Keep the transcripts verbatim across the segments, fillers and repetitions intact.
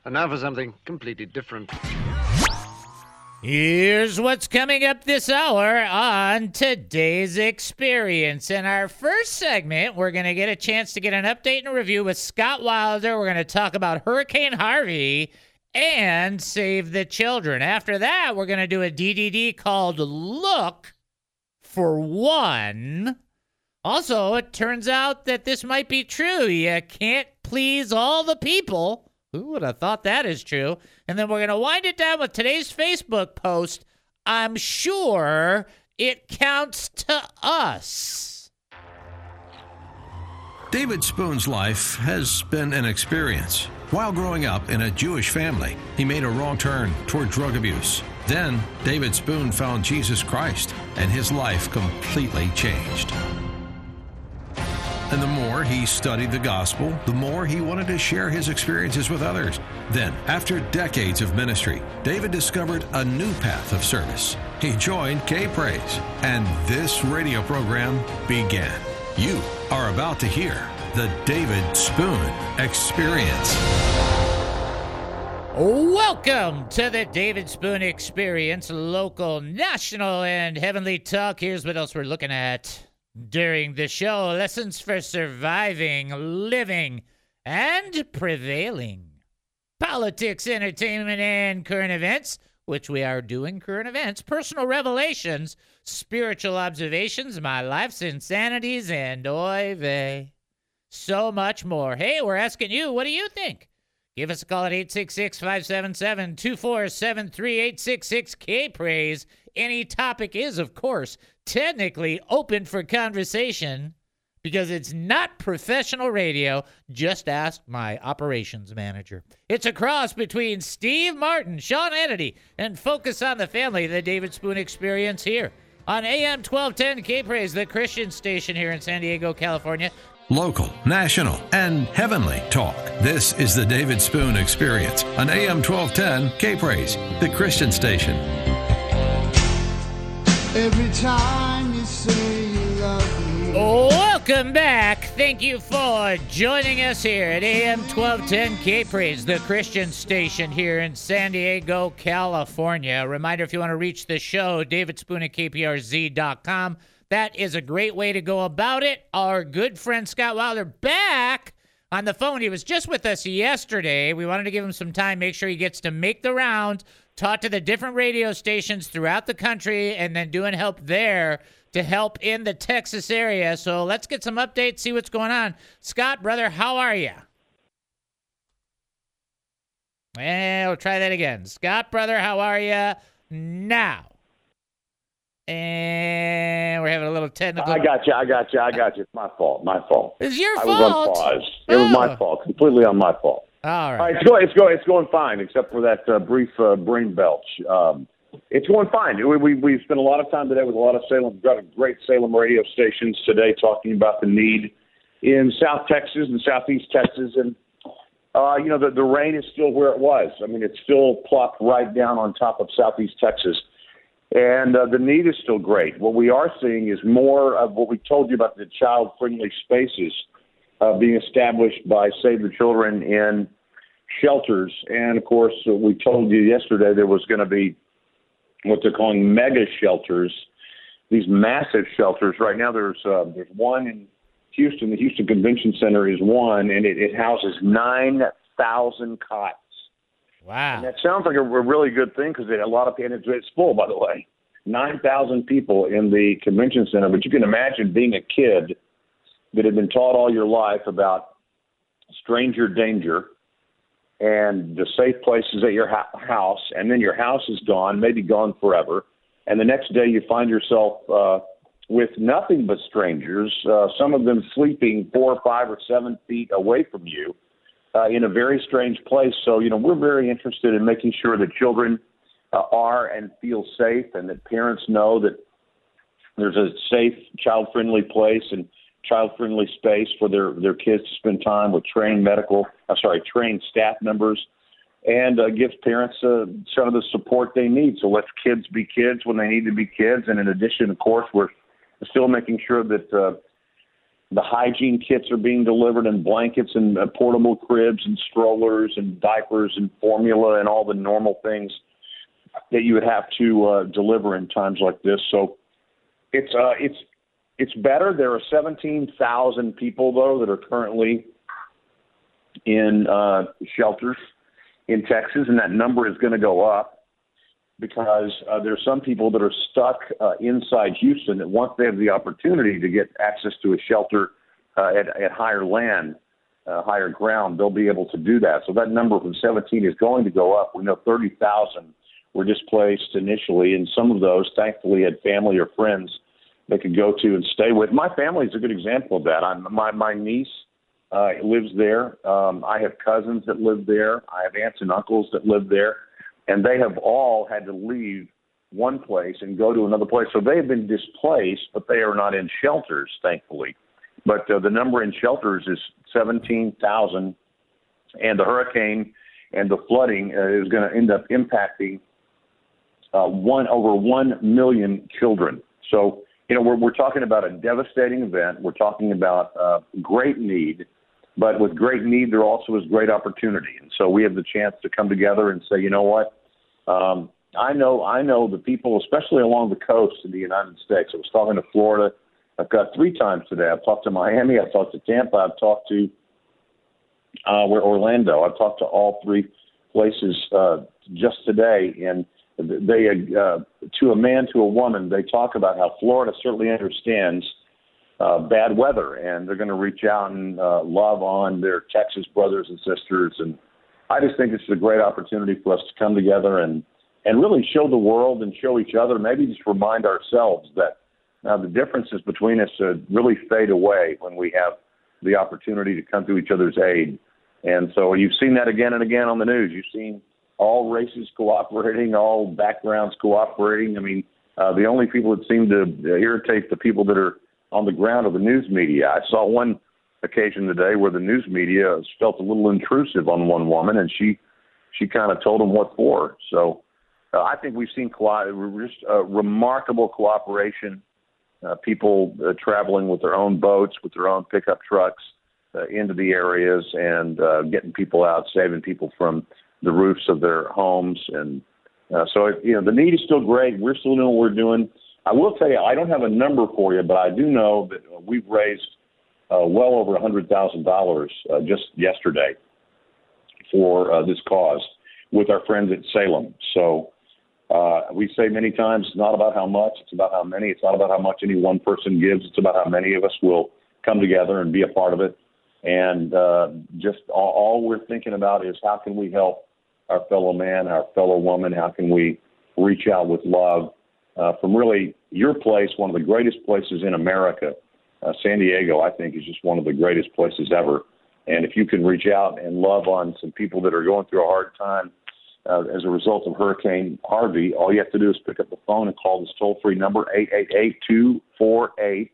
And now for something completely different. Here's what's coming up this hour on today's experience. In our first segment, we're going to get a chance to get an update and a review with Scott Wilder. We're going to talk about Hurricane Harvey and Save the Children. After that, we're going to do a D D D called Look for One. Also, it turns out that this might be true. You can't please all the people. Who would have thought that is true? And then we're going to wind it down with today's Facebook post. I'm sure it counts to us. David Spoon's life has been an experience. While growing up in a Jewish family, he made a wrong turn toward drug abuse. Then, David Spoon found Jesus Christ, and his life completely changed. And the more he studied the gospel, the more he wanted to share his experiences with others. Then, after decades of ministry, David discovered a new path of service. He joined K-Praise, and this radio program began. You are about to hear the David Spoon Experience. Welcome to the David Spoon Experience, local, national, and heavenly talk. Here's what else we're looking at during the show. Lessons for surviving, living, and prevailing. Politics, entertainment, and current events, which we are doing current events. Personal revelations, spiritual observations, my life's insanities, and oy vey. So much more. Hey, we're asking you, what do you think? Give us a call at eight six six, five seven seven, two four seven three, eight six six, K-Praise. Any topic is, of course, technically open for conversation because it's not professional radio. Just ask my operations manager. It's a cross between Steve Martin, Sean Hannity, and Focus on the Family, the David Spoon Experience here on A M twelve ten K-Praise, the Christian station here in San Diego, California. Local, national, and heavenly talk. This is the David Spoon Experience on A M twelve ten K-Praise, the Christian station. Every time you say you love me. Welcome back. Thank you for joining us here at A M twelve ten K-Praise, the Christian station here in San Diego, California. A reminder, if you want to reach the show, david spoon at k p r z dot com. That is a great way to go about it. Our good friend Scott Wilder back on the phone. He was just with us yesterday. We wanted to give him some time, make sure he gets to make the round, talk to the different radio stations throughout the country, and then doing help there to help in the Texas area. So let's get some updates, see what's going on. Scott, brother, how are you? And we'll try that again. Scott, brother, how are you now? And we're having a little technical... I got you, I got you, I got you. It's my fault, my fault. It's your I fault? was on pause. It oh. was my fault, completely on my fault. All right. All right, it's going, it's going, it's going fine, except for that uh, brief uh, brain belch. Um, it's going fine. We, we we spent a lot of time today with a lot of Salem, got a great Salem radio stations today talking about the need in South Texas and Southeast Texas, and uh, you know the the rain is still where it was. I mean, it's still plopped right down on top of Southeast Texas. And uh, the need is still great. What we are seeing is more of what we told you about the child-friendly spaces uh, being established by Save the Children in shelters. And, of course, uh, we told you yesterday there was going to be what they're calling mega shelters, these massive shelters. Right now there's uh, there's one in Houston. The Houston Convention Center is one, and it, it houses nine thousand cots. Wow. And that sounds like a, a really good thing because a lot of and it's, it's full, by the way. nine thousand people in the convention center. But you can imagine being a kid that had been taught all your life about stranger danger and the safe places at your ha- house, and then your house is gone, maybe gone forever. And the next day you find yourself uh, with nothing but strangers, uh, some of them sleeping four or five or seven feet away from you. Uh, in a very strange place. So, you know, we're very interested in making sure that children uh, are and feel safe, and that parents know that there's a safe, child-friendly place and child-friendly space for their, their kids to spend time with trained medical, I'm sorry, trained staff members, and uh, gives parents uh, some of the support they need. So let's kids be kids when they need to be kids. And in addition, of course, we're still making sure that uh, The hygiene kits are being delivered, and blankets and uh, portable cribs and strollers and diapers and formula and all the normal things that you would have to uh, deliver in times like this. So it's uh, it's it's better. There are seventeen thousand people, though, that are currently in uh, shelters in Texas, and that number is going to go up because uh, there are some people that are stuck uh, inside Houston that once they have the opportunity to get access to a shelter uh, at, at higher land, uh, higher ground, they'll be able to do that. So that number from seventeen is going to go up. We know thirty thousand were displaced initially, and some of those, thankfully, had family or friends they could go to and stay with. My family is a good example of that. I'm, my, my niece uh, lives there. Um, I have cousins that live there. I have aunts and uncles that live there. And they have all had to leave one place and go to another place. So they have been displaced, but they are not in shelters, thankfully. But uh, the number in shelters is seventeen thousand, and the hurricane and the flooding uh, is going to end up impacting uh, one over one million children. So, you know, we're, we're talking about a devastating event. We're talking about uh, great need. But with great need, there also is great opportunity. And so we have the chance to come together and say, you know what, um, I know I know the people, especially along the coast in the United States. I was talking to Florida. I've got three times today. I've talked to Miami. I've talked to Tampa. I've talked to uh, where Orlando. I've talked to all three places uh, just today. And they, uh, to a man, to a woman, they talk about how Florida certainly understands Uh, bad weather, and they're going to reach out and uh, love on their Texas brothers and sisters. And I just think it's a great opportunity for us to come together and, and really show the world and show each other, maybe just remind ourselves that uh, the differences between us uh, really fade away when we have the opportunity to come to each other's aid. And so you've seen that again and again on the news. You've seen all races cooperating, all backgrounds cooperating. I mean, uh, the only people that seem to irritate the people that are on the ground of the news media. I saw one occasion today where the news media felt a little intrusive on one woman, and she she kind of told them what for. So uh, I think we've seen co- just uh, remarkable cooperation, uh, people uh, traveling with their own boats, with their own pickup trucks uh, into the areas and uh, getting people out, saving people from the roofs of their homes. And uh, so, you know, the need is still great. We're still doing what we're doing. I will tell you, I don't have a number for you, but I do know that we've raised uh, well over one hundred thousand dollars uh, just yesterday for uh, this cause with our friends at Salem. So uh, we say many times, it's not about how much, it's about how many. It's not about how much any one person gives. It's about how many of us will come together and be a part of it. And uh, just all, all we're thinking about is how can we help our fellow man, our fellow woman? How can we reach out with love? Uh, from really your place, one of the greatest places in America. Uh, San Diego, I think, is just one of the greatest places ever. And if you can reach out and love on some people that are going through a hard time uh, as a result of Hurricane Harvey, all you have to do is pick up the phone and call this toll-free number, eight eight eight, two four eight,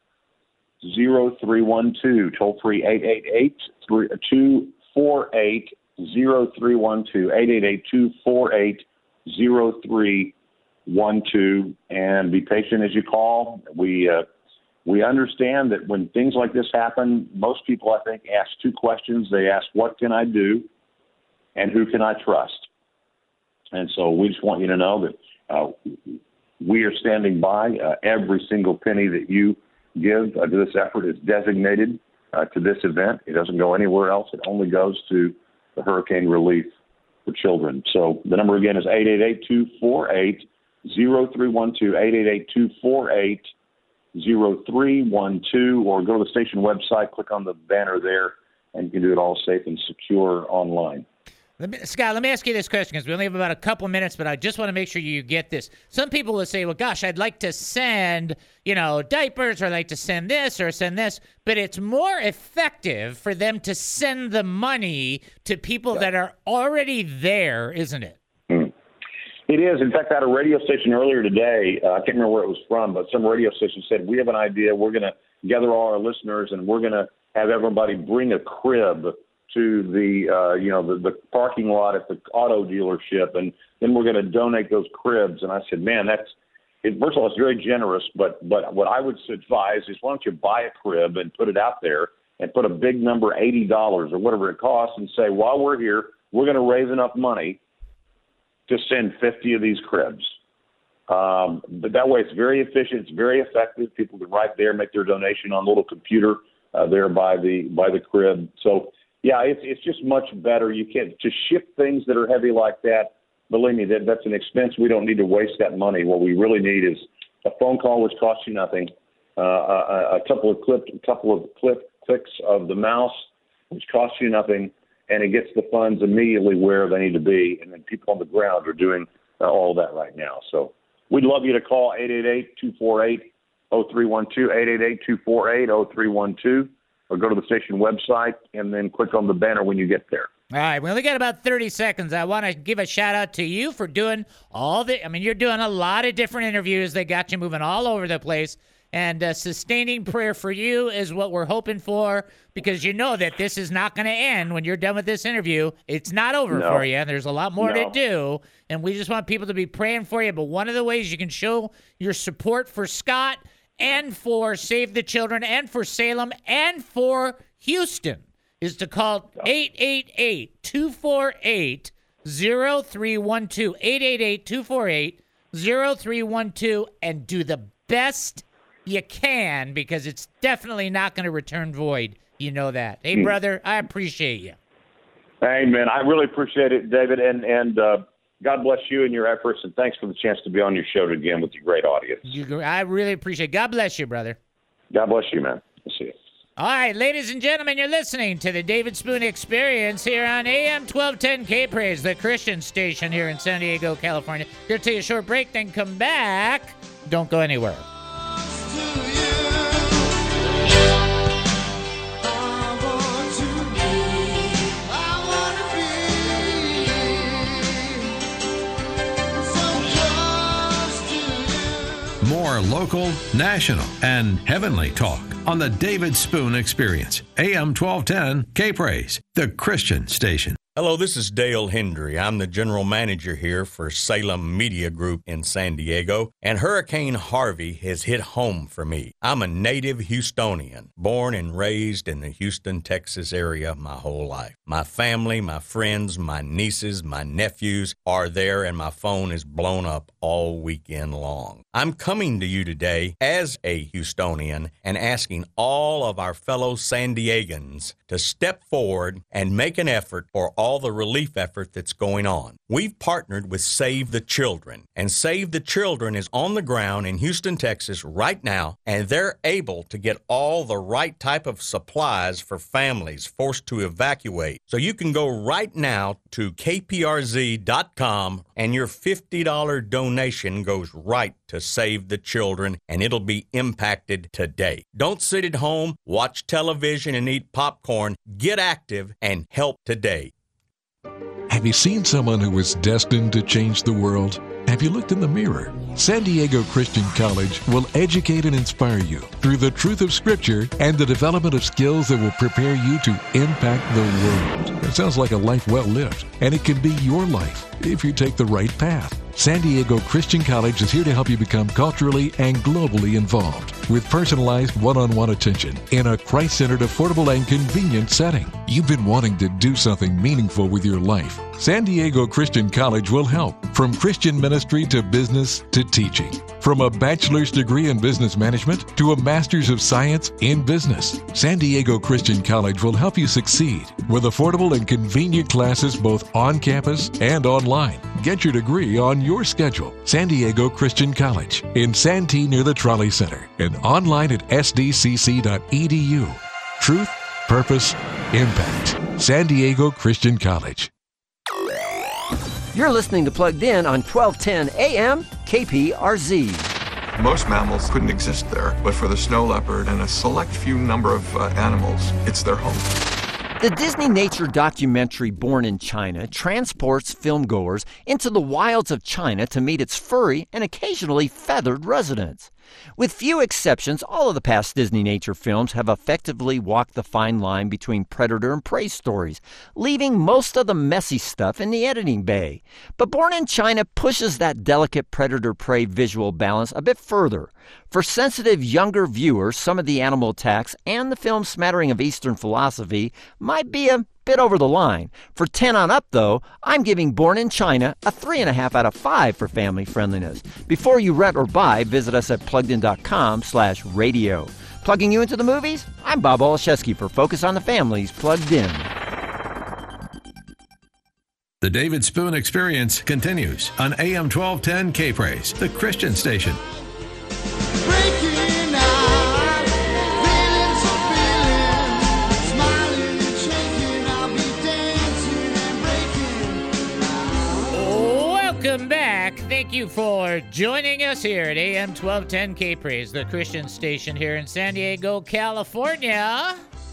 zero three one two. Toll-free, eight eight eight, two four eight, zero three one two, eight eight eight, two four eight, zero three one two, and be patient as you call. We uh, we understand that when things like this happen, most people, I think, ask two questions. They ask, what can I do, and who can I trust? And so we just want you to know that uh, we are standing by. Uh, every single penny that you give uh, to this effort is designated uh, to this event. It doesn't go anywhere else. It only goes to the hurricane relief for children. So the number again is eight eight eight, two four eight, zero three one two, eight eight eight, two four eight, zero three one two, or go to the station website, click on the banner there, and you can do it all safe and secure online. Let me, Scott, let me ask you this question because we only have about a couple minutes, but I just want to make sure you get this. Some people will say, well, gosh, I'd like to send, you know, diapers, or I'd like to send this or send this, but it's more effective for them to send the money to people yeah. that are already there, isn't it? Mm. It is. In fact, I had a radio station earlier today. Uh, I can't remember where it was from, but some radio station said, we have an idea. We're going to gather all our listeners, and we're going to have everybody bring a crib to the, uh, you know, the, the parking lot at the auto dealership, and then we're going to donate those cribs. And I said, man, that's it, first of all, it's very generous, but but what I would advise is why don't you buy a crib and put it out there and put a big number, eighty dollars or whatever it costs, and say, while we're here, we're going to raise enough money to send fifty of these cribs. Um, but that way it's very efficient, it's very effective. People can right there make their donation on a little computer uh, there by the by the crib. So, yeah, it's it's just much better. You can't to ship things that are heavy like that. Believe me, that that's an expense. We don't need to waste that money. What we really need is a phone call, which costs you nothing, uh, a, a couple of clip, a couple of clip clicks of the mouse, which costs you nothing, and it gets the funds immediately where they need to be. And then people on the ground are doing uh, all that right now. So we'd love you to call eight eight eight, two four eight, zero three one two, eight eight eight, two four eight, zero three one two, or go to the station website and then click on the banner when you get there. All right, we only got about thirty seconds. I want to give a shout-out to you for doing all the – I mean, you're doing a lot of different interviews that got you moving all over the place. And uh, sustaining prayer for you is what we're hoping for, because you know that this is not going to end when you're done with this interview. It's not over no. for you. There's a lot more no. to do, and we just want people to be praying for you. But one of the ways you can show your support for Scott and for Save the Children and for Salem and for Houston is to call eight eight eight, two four eight, zero three one two, eight eight eight, two four eight, zero three one two, and do the best you can, because it's definitely not going to return void. You know that. Hey, brother, I appreciate you. Amen. I really appreciate it, David, and, and uh, God bless you and your efforts, and thanks for the chance to be on your show again with your great audience. You, I really appreciate it. God bless you, brother. God bless you, man. We'll see you. All right, ladies and gentlemen, you're listening to the David Spoon Experience here on A M twelve ten K Praise, the Christian station here in San Diego, California. We're going to take a short break, then come back. Don't go anywhere. More local, national, and heavenly talk on the David Spoon Experience. A M twelve ten K-Praise, the Christian station. Hello, this is Dale Hendry. I'm the general manager here for Salem Media Group in San Diego, and Hurricane Harvey has hit home for me. I'm a native Houstonian, born and raised in the Houston, Texas area my whole life. My family, my friends, my nieces, my nephews are there, and my phone is blown up all weekend long. I'm coming to you today as a Houstonian and asking all of our fellow San Diegans to step forward and make an effort for all the relief effort that's going on. We've partnered with Save the Children, and Save the Children is on the ground in Houston, Texas right now, and they're able to get all the right type of supplies for families forced to evacuate. So you can go right now to K P R Z dot com, and your fifty dollars donation goes right to Save the Children, and it'll be impacted today. Don't sit at home, watch television, and eat popcorn. Get active and help today. Have you seen someone who was destined to change the world? Have you looked in the mirror? San Diego Christian College will educate and inspire you through the truth of Scripture and the development of skills that will prepare you to impact the world. It sounds like a life well lived, and it can be your life if you take the right path. San Diego Christian College is here to help you become culturally and globally involved with personalized one-on-one attention in a Christ-centered, affordable, and convenient setting. You've been wanting to do something meaningful with your life. San Diego Christian College will help, from Christian ministry to business to teaching. From a bachelor's degree in business management to a master's of science in business, San Diego Christian College will help you succeed with affordable and convenient classes both on campus and online. Get your degree on your schedule. San Diego Christian College in Santee near the Trolley Center and online at S D C C dot E D U. Truth, purpose, impact. San Diego Christian College. You're listening to Plugged In on twelve ten A M K P R Z. Most mammals couldn't exist there, but for the snow leopard and a select few number of uh, animals, it's their home. The Disney nature documentary Born in China transports filmgoers into the wilds of China to meet its furry and occasionally feathered residents. With few exceptions, all of the past Disney nature films have effectively walked the fine line between predator and prey stories, leaving most of the messy stuff in the editing bay. But Born in China pushes that delicate predator-prey visual balance a bit further. For sensitive younger viewers, some of the animal attacks and the film's smattering of Eastern philosophy might be a bit over the line. For ten on up, though, I'm giving Born in China a three point five out of five for family friendliness. Before you rent or buy, visit us at pluggedin.com slash radio. Plugging you into the movies? I'm Bob Olszewski for Focus on the Family's Plugged In. The David Spoon Experience continues on A M twelve ten K-Praise, the Christian station. Breaking out, feeling so feeling, smiling and shaking, I'll be dancing and breaking out. Welcome back. Thank you for joining us here at A M twelve ten K-Praise, the Christian station here in San Diego, California.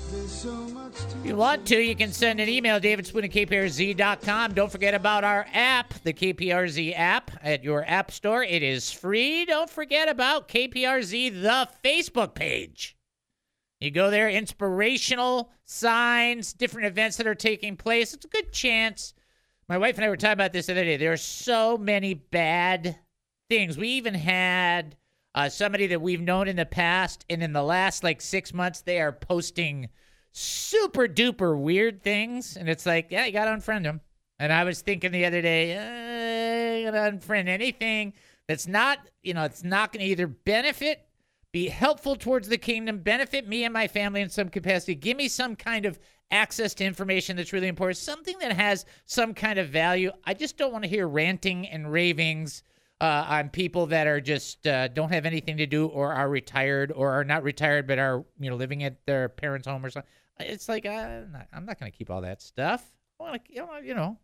If you want to, you can send an email, david spoon at k p r z dot com. Don't forget about our app, the K P R Z app at your app store. It is free. Don't forget about K P R Z, the Facebook page. You go there, inspirational signs, different events that are taking place. It's a good chance. My wife and I were talking about this the other day. There are so many bad things. We even had uh, somebody that we've known in the past, and in the last like six months, they are posting super duper weird things, and it's like, yeah, you gotta unfriend them. And I was thinking the other day, uh, you gotta unfriend anything that's not, you know, it's not gonna either benefit, be helpful towards the kingdom, benefit me and my family in some capacity, give me some kind of access to information that's really important, something that has some kind of value. I just don't want to hear ranting and ravings uh, on people that are just uh, don't have anything to do, or are retired, or are not retired but are, you know, living at their parents' home or something. It's like, uh, I'm not, I'm not going to keep all that stuff. I want to, you know.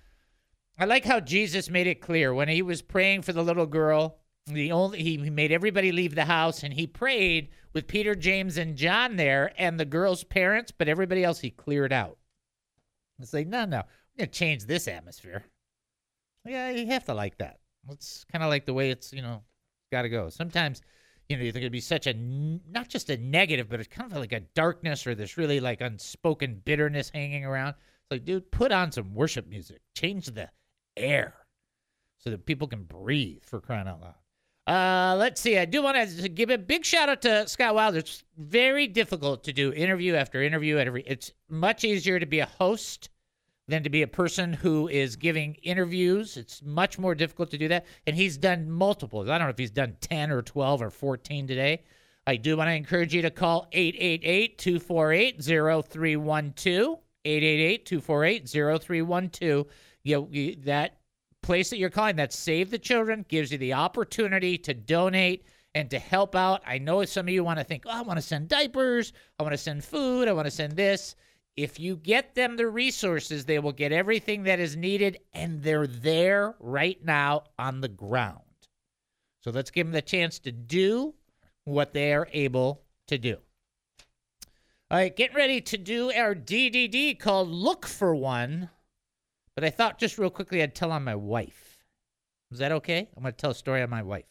I like how Jesus made it clear when he was praying for the little girl. The only he made everybody leave the house, and he prayed with Peter, James, and John there, and the girl's parents, but everybody else he cleared out. It's like, no, no, we're going to change this atmosphere. Yeah, you have to like that. It's kind of like the way it's, you know, got to go. Sometimes, you know, you think it'd be such a, not just a negative, but it's kind of like a darkness or this really like unspoken bitterness hanging around. It's like, dude, put on some worship music. Change the air so that people can breathe, for crying out loud. Uh, let's see. I do want to give a big shout out to Scott Wilder. It's very difficult to do interview after interview. At every, it's much easier to be a host than to be a person who is giving interviews. It's much more difficult to do that. And he's done multiples. I don't know if he's done ten or twelve or fourteen today. I do want to encourage you to call eight eight eight, two four eight, zero three one two. eight eight eight, two four eight, zero three one two. You know, that place that you're calling, that Save the Children, gives you the opportunity to donate and to help out. I know some of you want to think, oh, I want to send diapers, I want to send food, I want to send this. If you get them the resources, they will get everything that is needed, and they're there right now on the ground. So let's give them the chance to do what they are able to do. All right, getting ready to do our D D D called Look for One. But I thought just real quickly I'd tell on my wife. Is that okay? I'm going to tell a story on my wife.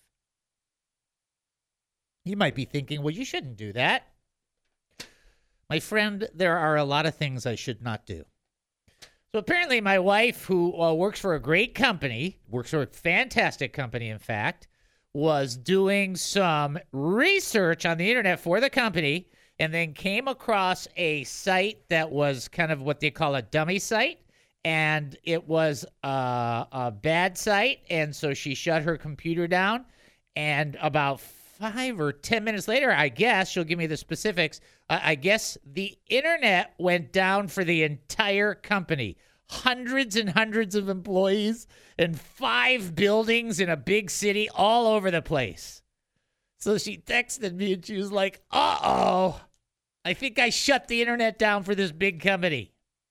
You might be thinking, well, you shouldn't do that. My friend, there are a lot of things I should not do. So apparently my wife, who uh, works for a great company, works for a fantastic company, in fact, was doing some research on the internet for the company, and then came across a site that was kind of what they call a dummy site. And it was uh, a bad site, and so she shut her computer down. And about five or ten minutes later, I guess, she'll give me the specifics, uh, I guess the internet went down for the entire company. Hundreds and hundreds of employees and five buildings in a big city all over the place. So she texted me, and she was like, uh-oh, I think I shut the internet down for this big company.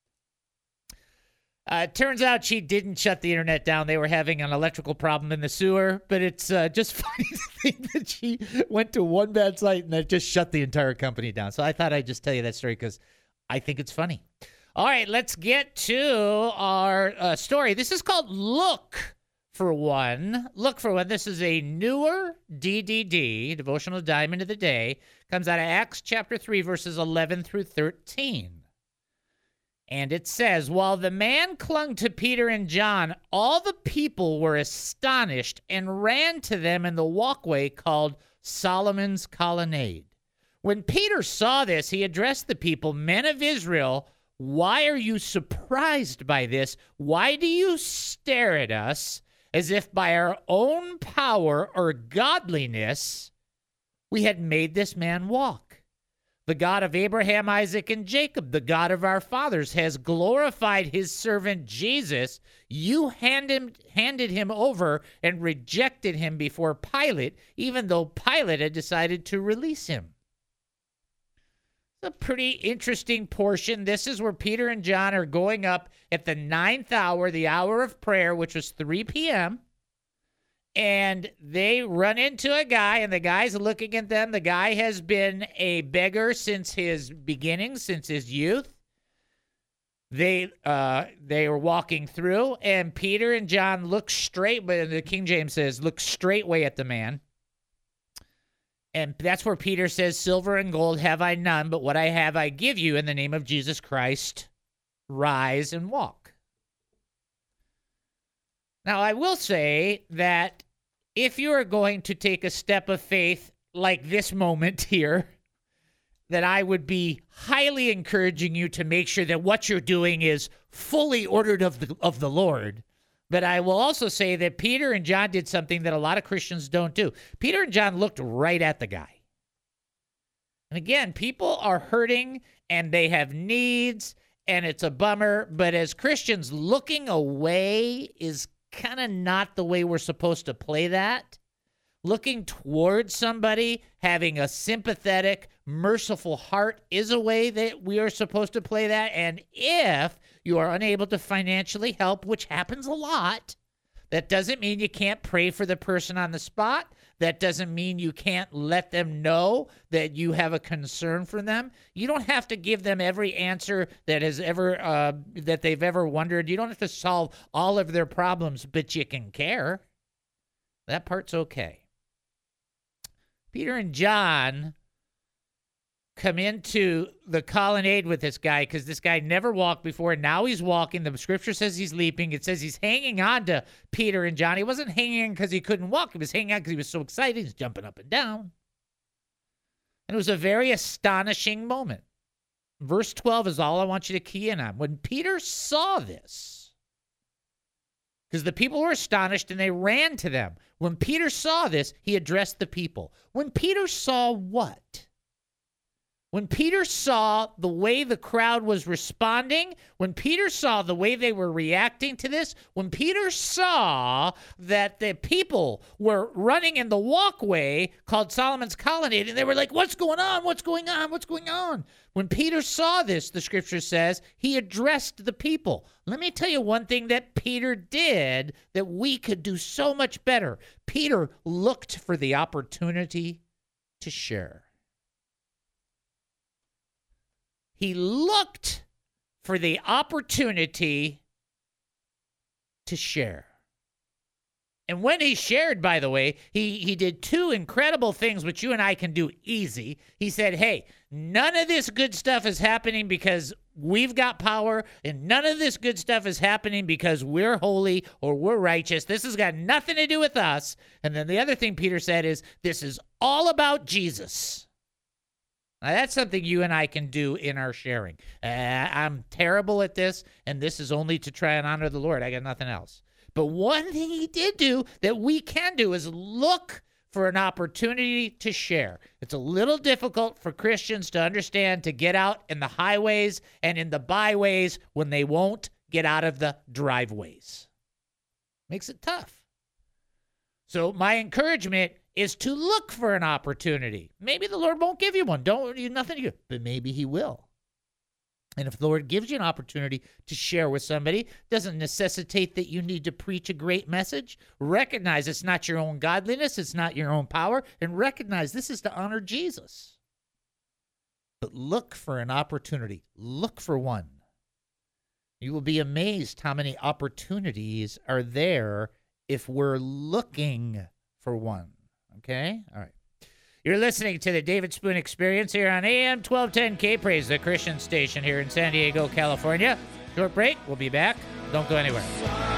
Uh, it turns out she didn't shut the internet down. They were having an electrical problem in the sewer, but it's uh, just funny to think that she went to one bad site and that just shut the entire company down. So I thought I'd just tell you that story because I think it's funny. All right, let's get to our uh, story. This is called Look for one. Look for one. This is a newer D D D, Devotional Diamond of the Day. Comes out of Acts chapter three, verses eleven through thirteen. And it says, while the man clung to Peter and John, all the people were astonished and ran to them in the walkway called Solomon's Colonnade. When Peter saw this, he addressed the people, men of Israel, why are you surprised by this? Why do you stare at us as if by our own power or godliness we had made this man walk? The God of Abraham, Isaac, and Jacob, the God of our fathers, has glorified his servant Jesus. You hand him, handed him over and rejected him before Pilate, even though Pilate had decided to release him. It's a pretty interesting portion. This is where Peter and John are going up at the ninth hour, the hour of prayer, which was three p.m., and they run into a guy, and the guy's looking at them. The guy has been a beggar since his beginning, since his youth. They uh, they were walking through, and Peter and John look straight, but the King James says, look straightway at the man. And that's where Peter says, silver and gold have I none, but what I have I give you in the name of Jesus Christ. Rise and walk. Now, I will say that if you are going to take a step of faith like this moment here, that I would be highly encouraging you to make sure that what you're doing is fully ordered of the, of the Lord. But I will also say that Peter and John did something that a lot of Christians don't do. Peter and John looked right at the guy. And again, people are hurting and they have needs, and it's a bummer. But as Christians, looking away is kind of not the way we're supposed to play that. Looking towards somebody, having a sympathetic, merciful heart is a way that we are supposed to play that. And if you are unable to financially help, which happens a lot, that doesn't mean you can't pray for the person on the spot. That doesn't mean you can't let them know that you have a concern for them. You don't have to give them every answer that has ever uh, that they've ever wondered. You don't have to solve all of their problems, but you can care. That part's okay. Peter and John come into the colonnade with this guy because this guy never walked before. Now he's walking. The scripture says he's leaping. It says he's hanging on to Peter and John. He wasn't hanging because he couldn't walk. He was hanging on because he was so excited. He's jumping up and down. And it was a very astonishing moment. Verse twelve is all I want you to key in on. When Peter saw this, because the people were astonished and they ran to them. When Peter saw this, he addressed the people. When Peter saw what? When Peter saw the way the crowd was responding, when Peter saw the way they were reacting to this, when Peter saw that the people were running in the walkway called Solomon's Colonnade, and they were like, what's going on? What's going on? What's going on? When Peter saw this, the scripture says, he addressed the people. Let me tell you one thing that Peter did that we could do so much better. Peter looked for the opportunity to share. He looked for the opportunity to share. And when he shared, by the way, he, he did two incredible things which you and I can do easy. He said, hey, none of this good stuff is happening because we've got power, and none of this good stuff is happening because we're holy or we're righteous. This has got nothing to do with us. And then the other thing Peter said is, this is all about Jesus. Now, that's something you and I can do in our sharing. Uh, I'm terrible at this, and this is only to try and honor the Lord. I got nothing else. But one thing he did do that we can do is look for an opportunity to share. It's a little difficult for Christians to understand to get out in the highways and in the byways when they won't get out of the driveways. Makes it tough. So my encouragement is to look for an opportunity. Maybe the Lord won't give you one. Don't you nothing to you, but maybe he will. And if the Lord gives you an opportunity to share with somebody, doesn't necessitate that you need to preach a great message. Recognize it's not your own godliness, it's not your own power, and recognize this is to honor Jesus. But look for an opportunity. Look for one. You will be amazed how many opportunities are there if we're looking for one. Okay? All right. You're listening to the David Spoon Experience here on A M twelve ten K-Praise, the Christian station here in San Diego, California. Short break. We'll be back. Don't go anywhere.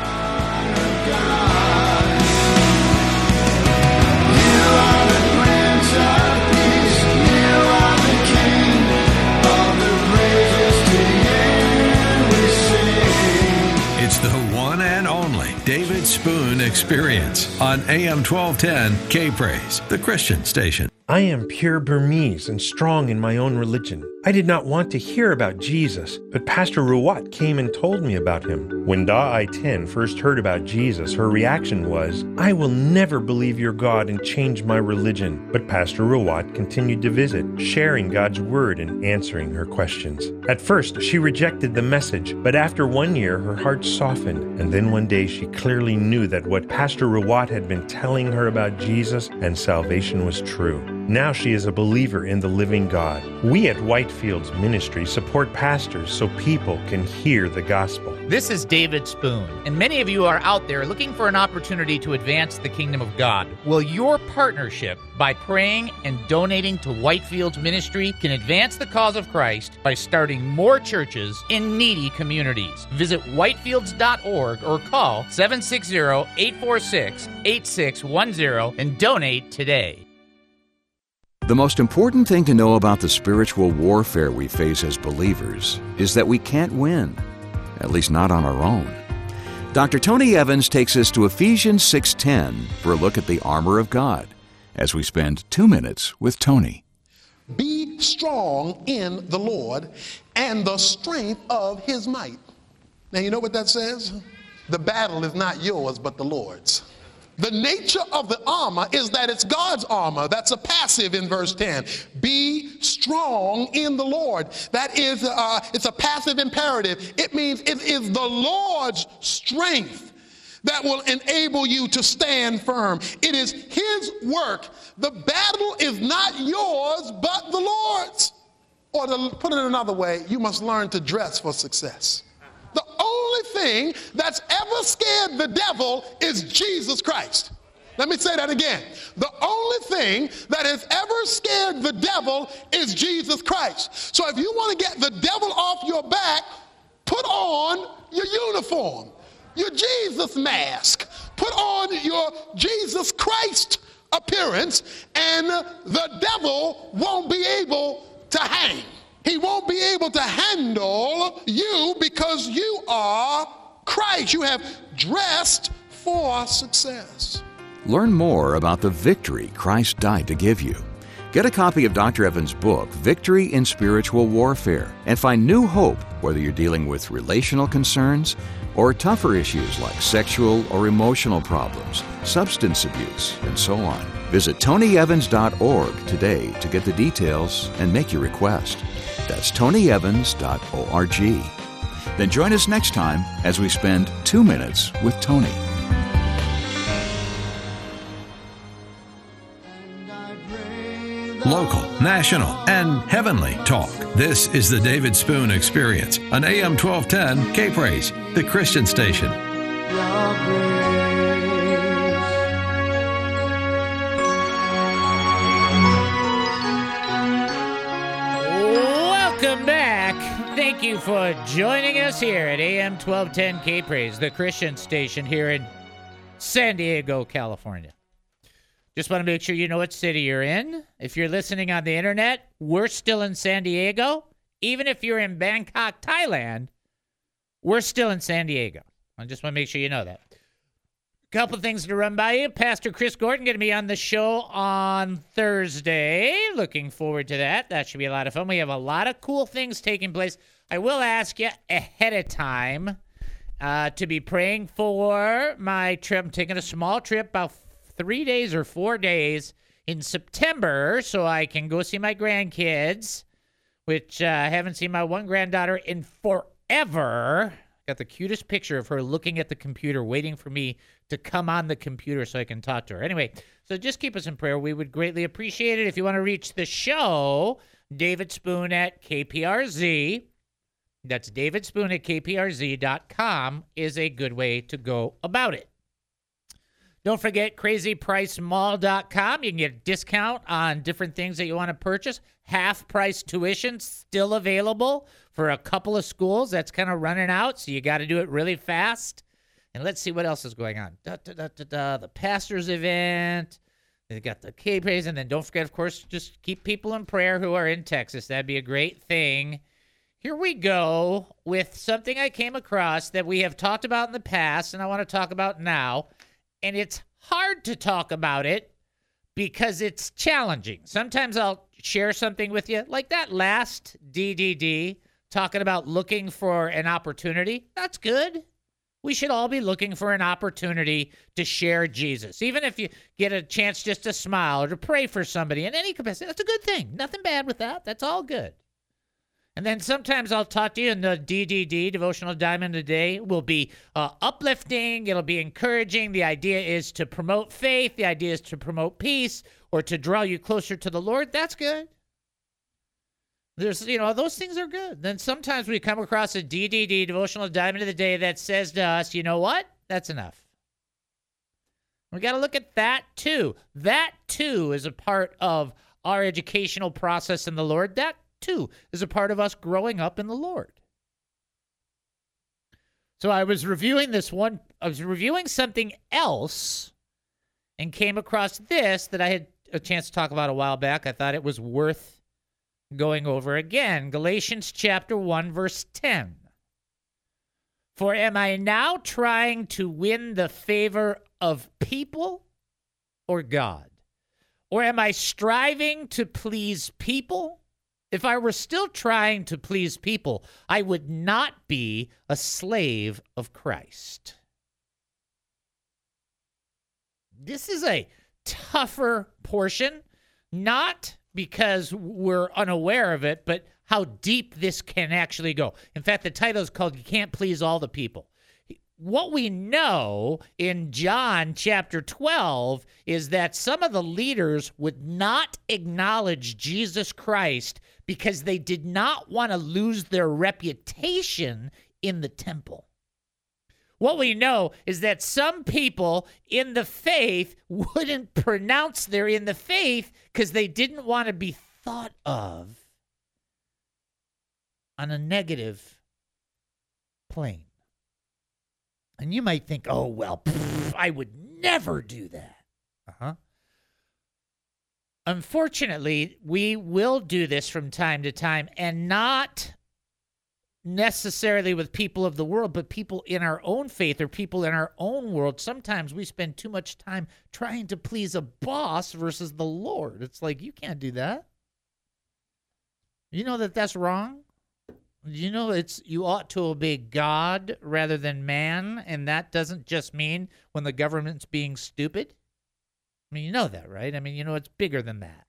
It's the one and only David Spoon Experience on A M twelve ten K-Praise, the Christian station. I am pure Burmese and strong in my own religion. I did not want to hear about Jesus, but Pastor Ruwat came and told me about him. When Da I ten first heard about Jesus, her reaction was, I will never believe your God and change my religion. But Pastor Ruwat continued to visit, sharing God's word and answering her questions. At first, she rejected the message, but after one year, her heart softened, and then one day she clearly knew that what Pastor Ruwat had been telling her about Jesus and salvation was true. Now she is a believer in the living God. We at Whitefields Ministry support pastors so people can hear the gospel. This is David Spoon, and many of you are out there looking for an opportunity to advance the kingdom of God. Well, your partnership by praying and donating to Whitefields Ministry can advance the cause of Christ by starting more churches in needy communities. Visit whitefields dot org or call seven six zero, eight four six, eight six one zero and donate today. The most important thing to know about the spiritual warfare we face as believers is that we can't win, at least not on our own. Doctor Tony Evans takes us to Ephesians six ten for a look at the armor of God as we spend two minutes with Tony. Be strong in the Lord and the strength of his might. Now, you know what that says? The battle is not yours, but the Lord's. The nature of the armor is that it's God's armor. That's a passive in verse ten. Be strong in the Lord. That is, uh, it's a passive imperative. It means it is the Lord's strength that will enable you to stand firm. It is his work. The battle is not yours, but the Lord's. Or to put it another way, you must learn to dress for success. The only thing that's ever scared the devil is Jesus Christ. Let me say that again. The only thing that has ever scared the devil is Jesus Christ. So if you want to get the devil off your back, put on your uniform, your Jesus mask, put on your Jesus Christ appearance, and the devil won't be able to hang. He won't be able to handle you because you are Christ. You have dressed for success. Learn more about the victory Christ died to give you. Get a copy of Doctor Evans' book, Victory in Spiritual Warfare, and find new hope whether you're dealing with relational concerns or tougher issues like sexual or emotional problems, substance abuse, and so on. Visit tony evans dot org today to get the details and make your request. That's tony evans dot org. Then join us next time as we spend two minutes with Tony. Local, national, and heavenly talk. This is the David Spoon Experience on A M twelve ten K-Praise, the Christian station. Welcome back. Thank you for joining us here at A M twelve ten K-Praise, the Christian station here in San Diego, California. Just want to make sure you know what city you're in. If you're listening on the internet, we're still in San Diego. Even if you're in Bangkok, Thailand, we're still in San Diego. I just want to make sure you know that. A couple things to run by you. Pastor Chris Gordon going to be on the show on Thursday. Looking forward to that. That should be a lot of fun. We have a lot of cool things taking place. I will ask you ahead of time uh, to be praying for my trip. I'm taking a small trip, about three days or four days in September, so I can go see my grandkids, which uh, I haven't seen my one granddaughter in forever. Got the cutest picture of her looking at the computer, waiting for me to come on the computer so I can talk to her. Anyway, so just keep us in prayer. We would greatly appreciate it. If you want to reach the show, David Spoon at K P R Z, that's David Spoon at K P R Z dot com is a good way to go about it. Don't forget crazy price mall dot com. You can get a discount on different things that you want to purchase. Half-price tuition still available for a couple of schools. That's kind of running out, so you got to do it really fast. And let's see what else is going on. Da, da, da, da, da. The pastor's event. They got the K-Praise. And then don't forget, of course, just keep people in prayer who are in Texas. That'd be a great thing. Here we go with something I came across that we have talked about in the past, and I want to talk about now. And it's hard to talk about it because it's challenging. Sometimes I'll share something with you, like that last D D D, talking about looking for an opportunity. That's good. We should all be looking for an opportunity to share Jesus. Even if you get a chance just to smile or to pray for somebody in any capacity, that's a good thing. Nothing bad with that. That's all good. And then sometimes I'll talk to you in the D D D, Devotional Diamond of the Day, will be uh, uplifting. It'll be encouraging. The idea is to promote faith. The idea is to promote peace or to draw you closer to the Lord. That's good. There's, you know, those things are good. Then sometimes we come across a D D D, Devotional Diamond of the Day, that says to us, you know what? That's enough. We got to look at that too. That too is a part of our educational process in the Lord. That too is a part of us growing up in the Lord. So I was reviewing this one, I was reviewing something else and came across this that I had a chance to talk about a while back. I thought it was worth going over again. Galatians chapter one, verse ten. For am I now trying to win the favor of people or God? Or am I striving to please people? If I were still trying to please people, I would not be a slave of Christ. This is a tougher portion, not because we're unaware of it, but how deep this can actually go. In fact, the title is called You Can't Please All the People. What we know in John chapter twelve is that some of the leaders would not acknowledge Jesus Christ because they did not want to lose their reputation in the temple. What we know is that some people in the faith wouldn't pronounce they're in the faith because they didn't want to be thought of on a negative plane. And you might think, oh, well, pff, I would never do that. Uh-huh. Unfortunately, we will do this from time to time, and not necessarily with people of the world, but people in our own faith or people in our own world. Sometimes we spend too much time trying to please a boss versus the Lord. It's like, you can't do that. You know that that's wrong? You know, it's you ought to obey God rather than man, and that doesn't just mean when the government's being stupid. I mean, you know that, right? I mean, you know, it's bigger than that.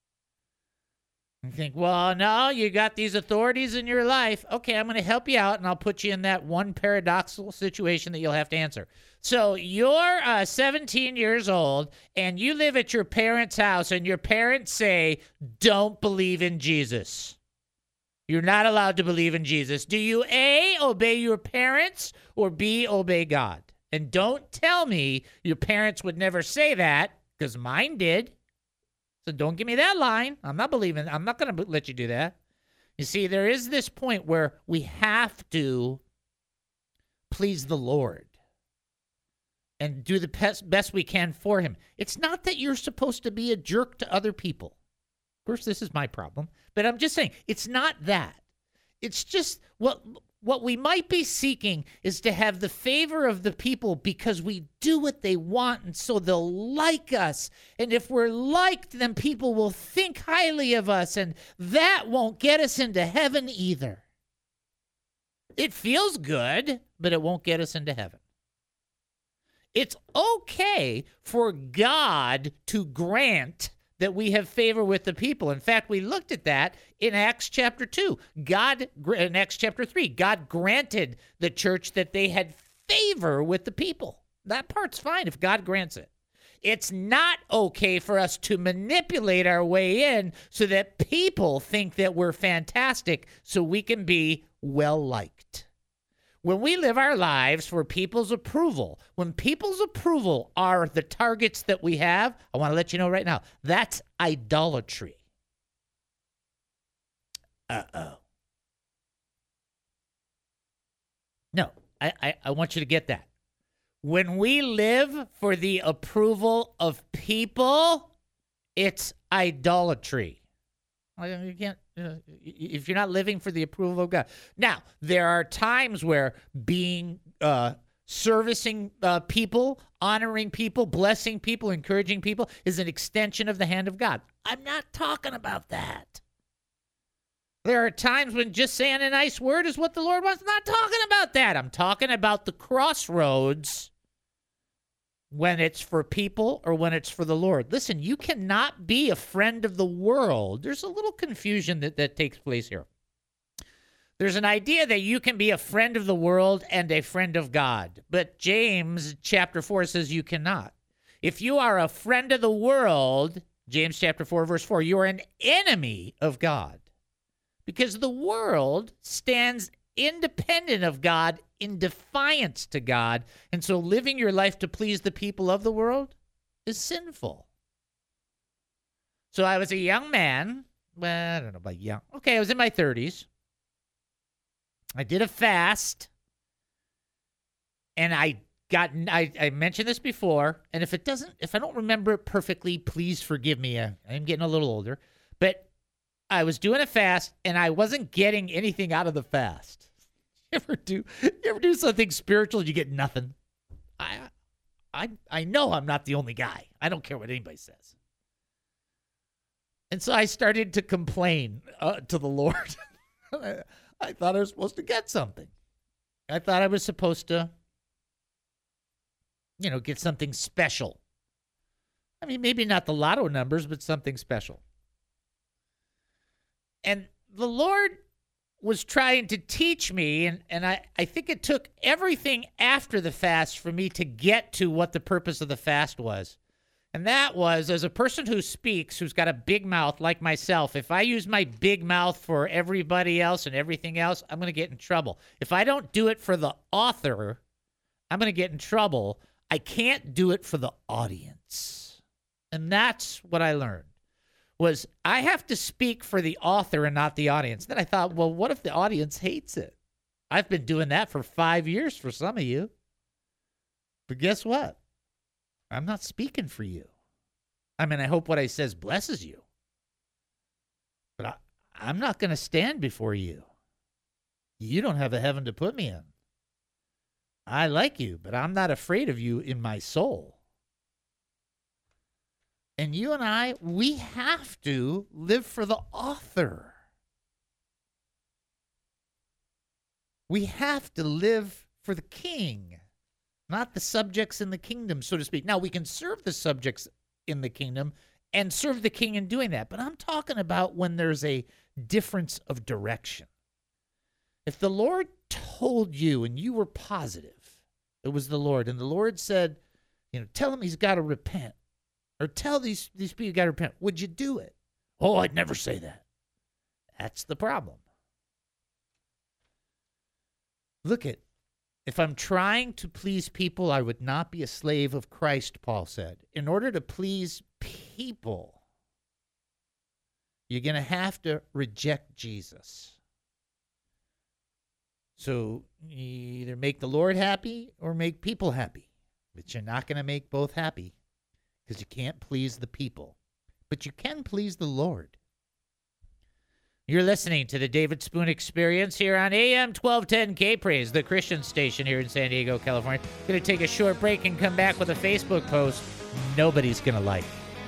You think, well, no, you got these authorities in your life. Okay, I'm going to help you out, and I'll put you in that one paradoxical situation that you'll have to answer. So you're uh, seventeen years old, and you live at your parents' house, and your parents say, don't believe in Jesus. You're not allowed to believe in Jesus. Do you A, obey your parents, or B, obey God? And don't tell me your parents would never say that, because mine did. So don't give me that line. I'm not believing. I'm not going to let you do that. You see, there is this point where we have to please the Lord and do the best, best we can for him. It's not that you're supposed to be a jerk to other people. Of course, this is my problem, but I'm just saying it's not that. It's just what what we might be seeking is to have the favor of the people because we do what they want, and so they'll like us. And if we're liked, then people will think highly of us, and that won't get us into heaven either. It feels good, but it won't get us into heaven. It's okay for God to grant that we have favor with the people. In fact, we looked at that in Acts chapter two. God, in Acts chapter three, God granted the church that they had favor with the people. That part's fine if God grants it. It's not okay for us to manipulate our way in so that people think that we're fantastic so we can be well-liked. When we live our lives for people's approval, when people's approval are the targets that we have, I want to let you know right now, that's idolatry. Uh-oh. No, I, I, I want you to get that. When we live for the approval of people, it's idolatry. You can't, uh, if you're not living for the approval of God. Now, there are times where being, uh, servicing uh, people, honoring people, blessing people, encouraging people is an extension of the hand of God. I'm not talking about that. There are times when just saying a nice word is what the Lord wants. I'm not talking about that. I'm talking about the crossroads when it's for people or when it's for the Lord. Listen, you cannot be a friend of the world. There's a little confusion that, that takes place here. There's an idea that you can be a friend of the world and a friend of God. But James chapter four says you cannot. If you are a friend of the world, James chapter four, verse four, you are an enemy of God. Because the world stands independent of God, in defiance to God, and so living your life to please the people of the world is sinful. So I was a young man, well, I don't know about young. Okay, I was in my thirties. I did a fast, and I got, I, I mentioned this before, and if it doesn't, if I don't remember it perfectly, please forgive me. I, I'm getting a little older, but I was doing a fast, and I wasn't getting anything out of the fast. You ever do, you ever do something spiritual and you get nothing? I, I, I know I'm not the only guy. I don't care what anybody says. And so I started to complain uh, to the Lord. I, I thought I was supposed to get something. I thought I was supposed to, you know, get something special. I mean, maybe not the lotto numbers, but something special. And the Lord was trying to teach me, and, and I, I think it took everything after the fast for me to get to what the purpose of the fast was. And that was, as a person who speaks, who's got a big mouth like myself, if I use my big mouth for everybody else and everything else, I'm going to get in trouble. If I don't do it for the author, I'm going to get in trouble. I can't do it for the audience. And that's what I learned. Was I have to speak for the author and not the audience. Then I thought, well, what if the audience hates it? I've been doing that for five years for some of you. But guess what? I'm not speaking for you. I mean, I hope what I says blesses you. But I, I'm not going to stand before you. You don't have a heaven to put me in. I like you, but I'm not afraid of you in my soul. And you and I, we have to live for the author. We have to live for the king, not the subjects in the kingdom, so to speak. Now, we can serve the subjects in the kingdom and serve the king in doing that. But I'm talking about when there's a difference of direction. If the Lord told you and you were positive, it was the Lord, and the Lord said, you know, tell him he's got to repent. Or tell these, these people you got to repent. Would you do it? Oh, I'd never say that. That's the problem. Look at, if I'm trying to please people, I would not be a slave of Christ, Paul said. In order to please people, you're going to have to reject Jesus. So you either make the Lord happy or make people happy. But you're not going to make both happy. Because you can't please the people. But you can please the Lord. You're listening to the David Spoon Experience here on A M twelve ten K-Praise, the Christian station here in San Diego, California. Going to take a short break and come back with a Facebook post nobody's going to like.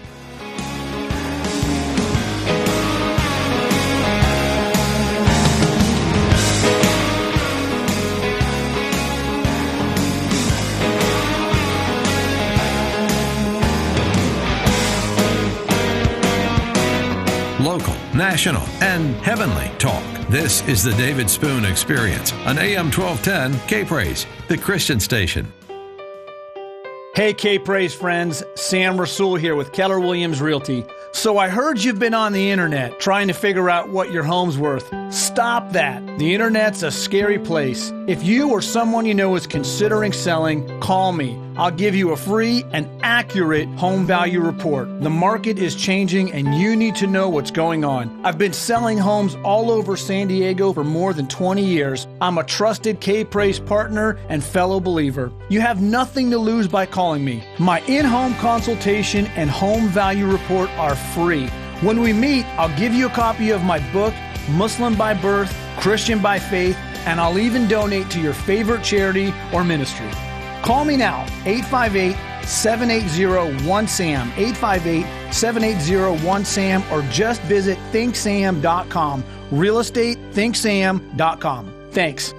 Local, national, and heavenly talk. This is the David Spoon Experience on A M twelve ten K-Praise, the Christian station. Hey, K-Praise friends, Sam Rasul here with Keller Williams Realty. So I heard you've been on the internet trying to figure out what your home's worth. Stop that. The internet's a scary place. If you or someone you know is considering selling, call me. I'll give you a free and accurate home value report. The market is changing and you need to know what's going on. I've been selling homes all over San Diego for more than twenty years. I'm a trusted K-Praise partner and fellow believer. You have nothing to lose by calling me. My in-home consultation and home value report are free. When we meet, I'll give you a copy of my book, Muslim by Birth, Christian by Faith, and I'll even donate to your favorite charity or ministry. Call me now, eight five eight, seven eight zero, one S A M, eight five eight, seven eight zero, one S A M, or just visit think sam dot com, real estate think sam dot com. Thanks.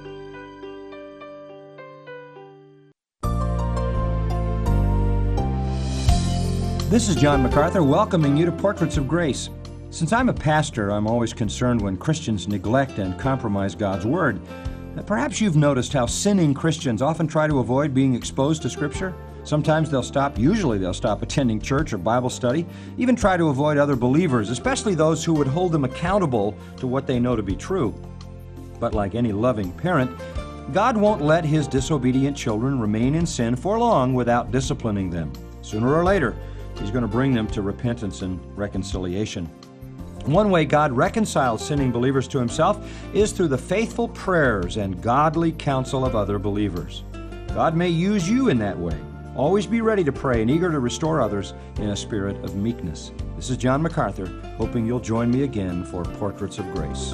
This is John MacArthur welcoming you to Portraits of Grace. Since I'm a pastor, I'm always concerned when Christians neglect and compromise God's Word. Perhaps you've noticed how sinning Christians often try to avoid being exposed to Scripture. Sometimes they'll stop, usually they'll stop attending church or Bible study, even try to avoid other believers, especially those who would hold them accountable to what they know to be true. But like any loving parent, God won't let His disobedient children remain in sin for long without disciplining them. Sooner or later, He's going to bring them to repentance and reconciliation. One way God reconciles sinning believers to Himself is through the faithful prayers and godly counsel of other believers. God may use you in that way. Always be ready to pray and eager to restore others in a spirit of meekness. This is John MacArthur, hoping you'll join me again for Portraits of Grace.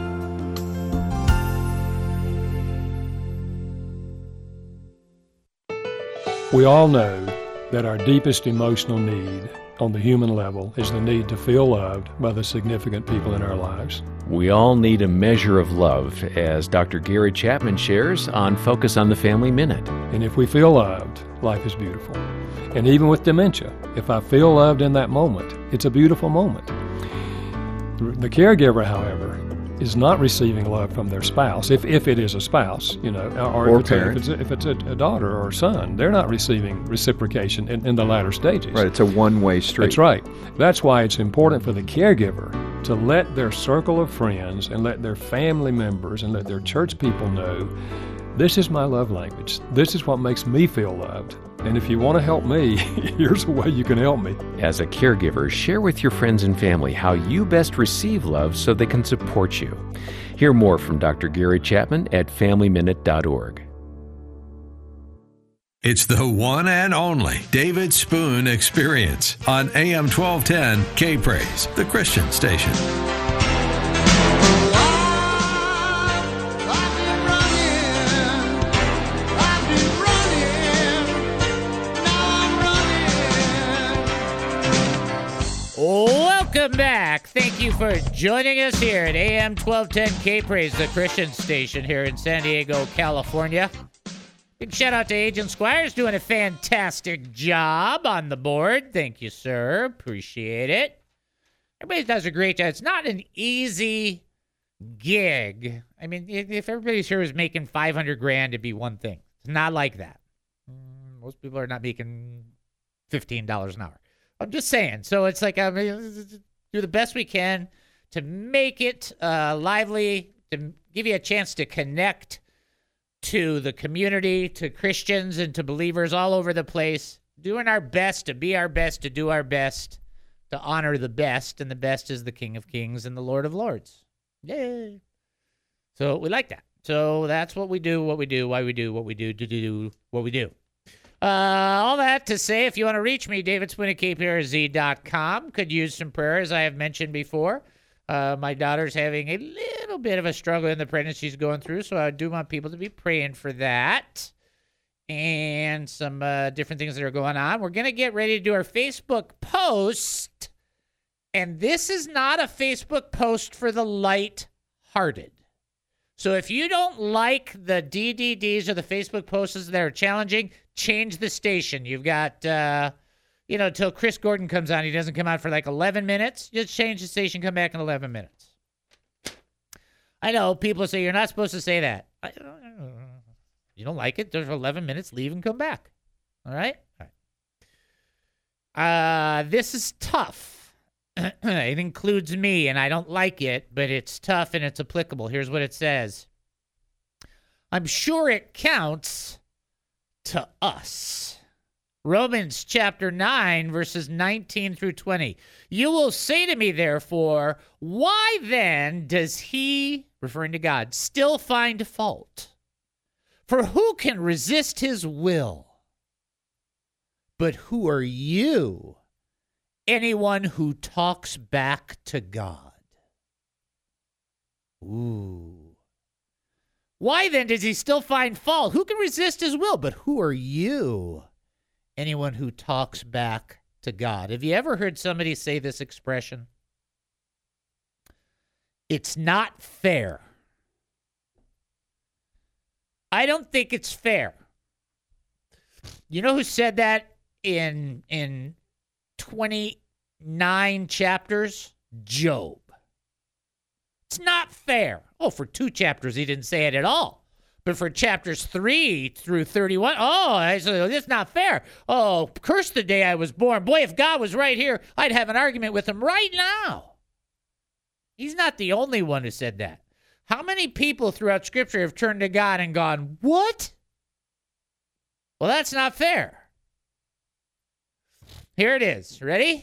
We all know that our deepest emotional need on the human level is the need to feel loved by the significant people in our lives. We all need a measure of love, as Doctor Gary Chapman shares on Focus on the Family Minute. And if we feel loved, life is beautiful. And even with dementia, if I feel loved in that moment, it's a beautiful moment. The caregiver, however, is not receiving love from their spouse, if, if it is a spouse, you know, or, or if it's, a, if it's, a, if it's a, a daughter or son, they're not receiving reciprocation in, in the latter stages. Right, it's a one-way street. That's right. That's why it's important for the caregiver to let their circle of friends and let their family members and let their church people know, this is my love language. This is what makes me feel loved. And if you want to help me, here's a way you can help me. As a caregiver, share with your friends and family how you best receive love so they can support you. Hear more from Doctor Gary Chapman at family minute dot org. It's the one and only David Spoon Experience on A M twelve ten K-Praise, the Christian station. Welcome back. Thank you for joining us here at A M twelve ten K-Praise, the Christian station here in San Diego, California. Big shout out to Agent Squires doing a fantastic job on the board. Thank you, sir. Appreciate it. Everybody does a great job. It's not an easy gig. I mean, if everybody here was making five hundred grand, it'd be one thing. It's not like that. Most people are not making fifteen dollars an hour. I'm just saying. So it's like, I mean, do the best we can to make it uh, lively, to give you a chance to connect to the community, to Christians and to believers all over the place, doing our best to be our best, to do our best, to honor the best, and the best is the King of Kings and the Lord of Lords. Yay. So we like that. So that's what we do, what we do, why we do, what we do, to do what we do. Uh, all that to say, if you want to reach me, David Spoon at K P R Z dot com. Could use some prayer, as I have mentioned before. Uh, my daughter's having a little bit of a struggle in the pregnancy she's going through, so I do want people to be praying for that. And some uh, different things that are going on. We're going to get ready to do our Facebook post. And this is not a Facebook post for the light-hearted. So if you don't like the D D Ds or the Facebook posts that are challenging, change the station. You've got, uh, you know, till Chris Gordon comes on. He doesn't come out for like eleven minutes. Just change the station, come back in eleven minutes. I know people say you're not supposed to say that. I, you don't like it? There's eleven minutes. Leave and come back. All right? All right. Uh, this is tough. It includes me, and I don't like it, but it's tough and it's applicable. Here's what it says. I'm sure it counts to us. Romans chapter nine, verses nineteen through twenty. You will say to me, therefore, why then does he, referring to God, still find fault? For who can resist his will? But who are you? Anyone who talks back to God. Ooh. Why then does he still find fault? Who can resist his will? But who are you? Anyone who talks back to God. Have you ever heard somebody say this expression? It's not fair. I don't think it's fair. You know who said that in in twenty-nine chapters? Job. It's not fair. Oh, for two chapters he didn't say it at all. But for chapters three through thirty-one, oh, I said, it's not fair. Oh, curse the day I was born. Boy, if God was right here, I'd have an argument with him right now. He's not the only one who said that. How many people throughout Scripture have turned to God and gone, what? Well, that's not fair. Here it is. Ready?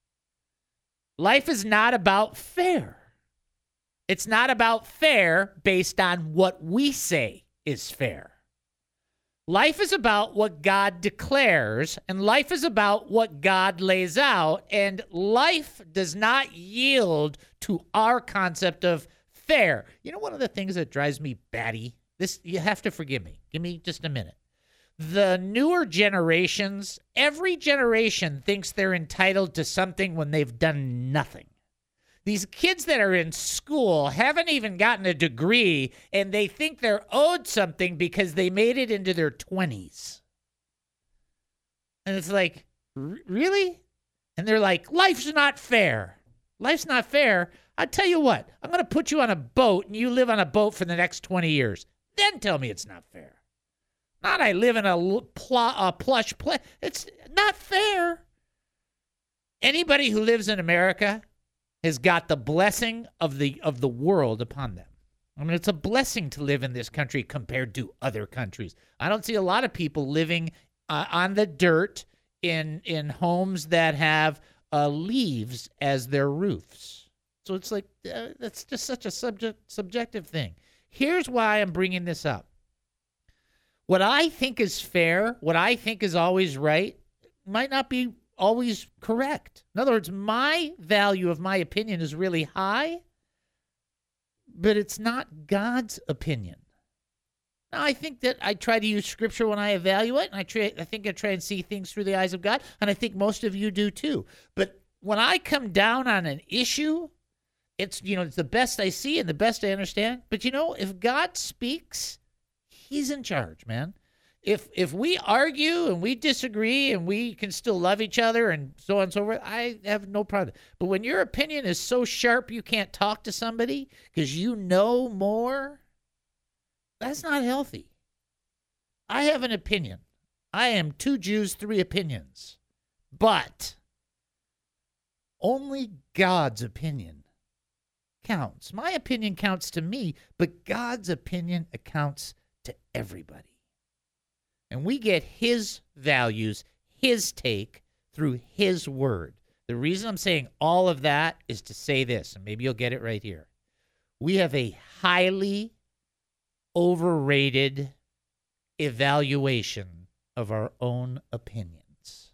Life is not about fair. It's not about fair based on what we say is fair. Life is about what God declares, and life is about what God lays out, and life does not yield to our concept of fair. You know, one of the things that drives me batty, this, you have to forgive me. Give me just a minute. The newer generations, every generation thinks they're entitled to something when they've done nothing. These kids that are in school haven't even gotten a degree, and they think they're owed something because they made it into their twenties. And it's like, really? And they're like, life's not fair. Life's not fair. I'll tell you what, I'm going to put you on a boat, and you live on a boat for the next twenty years. Then tell me it's not fair. Not I live in a, pl- a plush place. It's not fair. Anybody who lives in America has got the blessing of the of the world upon them. I mean, it's a blessing to live in this country compared to other countries. I don't see a lot of people living uh, on the dirt in in homes that have uh, leaves as their roofs. So it's like, uh, that's just such a subject subjective thing. Here's why I'm bringing this up. What I think is fair, what I think is always right, might not be always correct. In other words, my value of my opinion is really high, but it's not God's opinion. Now, I think that I try to use Scripture when I evaluate, and I try, I think I try and see things through the eyes of God, and I think most of you do too. But when I come down on an issue, it's, you know, it's the best I see and the best I understand. But, you know, if God speaks, he's in charge, man. If if we argue and we disagree and we can still love each other and so on and so forth, I have no problem. But when your opinion is so sharp you can't talk to somebody because you know more, that's not healthy. I have an opinion. I am two Jews, three opinions. But only God's opinion counts. My opinion counts to me, but God's opinion accounts to everybody. And we get his values, his take through his word. The reason I'm saying all of that is to say this, and maybe you'll get it right here. We have a highly overrated evaluation of our own opinions.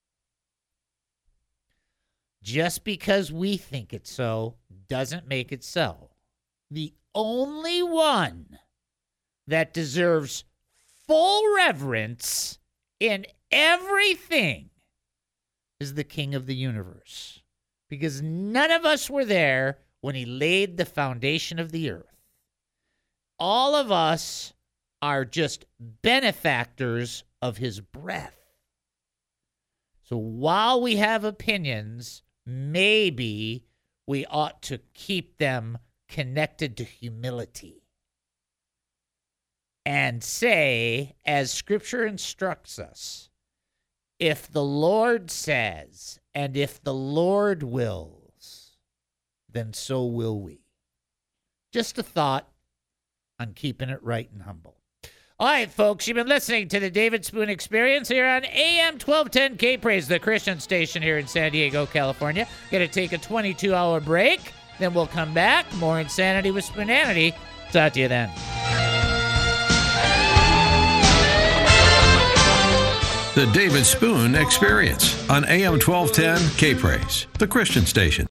Just because we think it's so doesn't make it so. The only one that deserves full reverence in everything is the King of the universe, because none of us were there when he laid the foundation of the earth. All of us are just benefactors of his breath. So while we have opinions, maybe we ought to keep them connected to humility. And say, as Scripture instructs us, if the Lord says, and if the Lord wills, then so will we. Just a thought on keeping it right and humble. All right, folks, you've been listening to the David Spoon Experience here on A M twelve ten K-Praise, the Christian station here in San Diego, California. Going to take a twenty-two hour break, then we'll come back. More Insanity with Spoonanity. Talk to you then. The David Spoon Experience on A M twelve ten K-Praise, the Christian station.